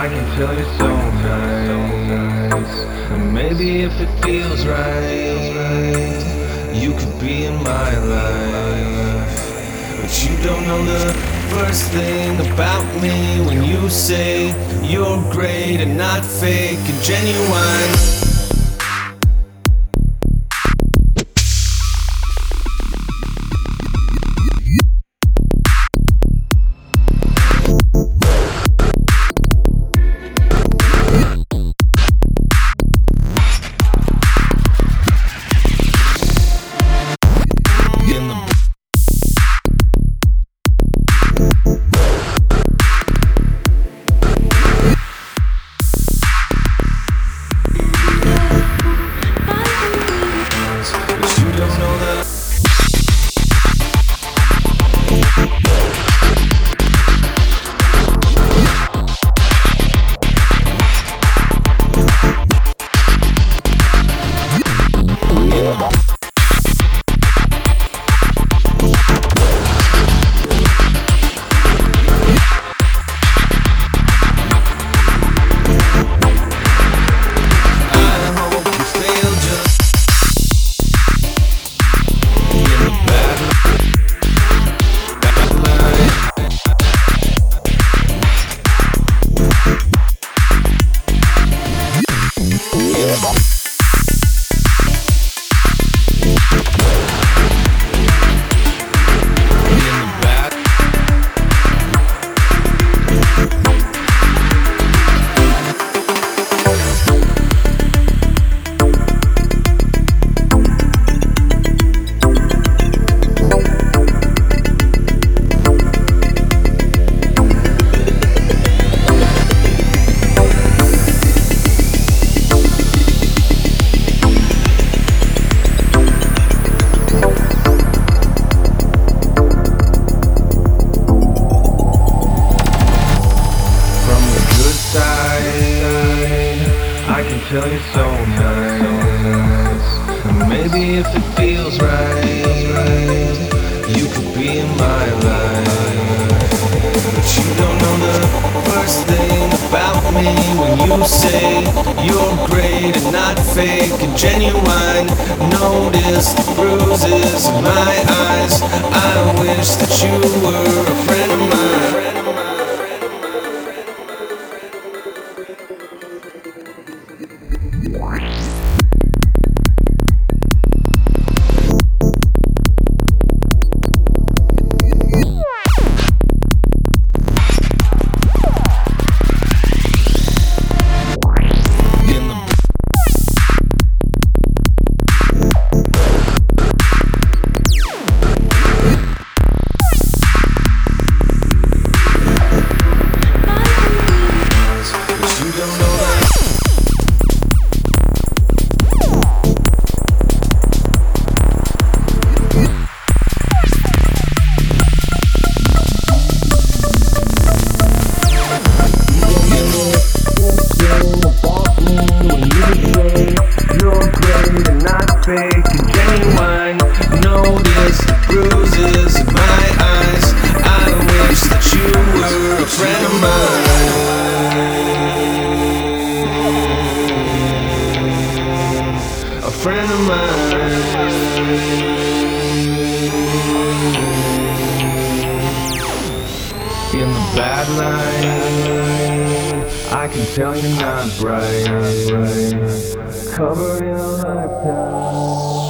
I can tell you're so nice, and maybe if it feels right, you could be in my life. But you don't know the first thing about me when you say you're great and not fake and genuine. I can tell you're so nice, and maybe if it feels right, you could be in my life. But you don't know the first thing about me when you say you're great and not fake and genuine. Notice the bruises in my eyes. I wish that you were a friend of mine. Fake and genuine. Notice the bruises in my eyes. I wish that you were a friend of mine. A friend of mine. In the bad light, I can tell you're not bright. Cover your lifetime.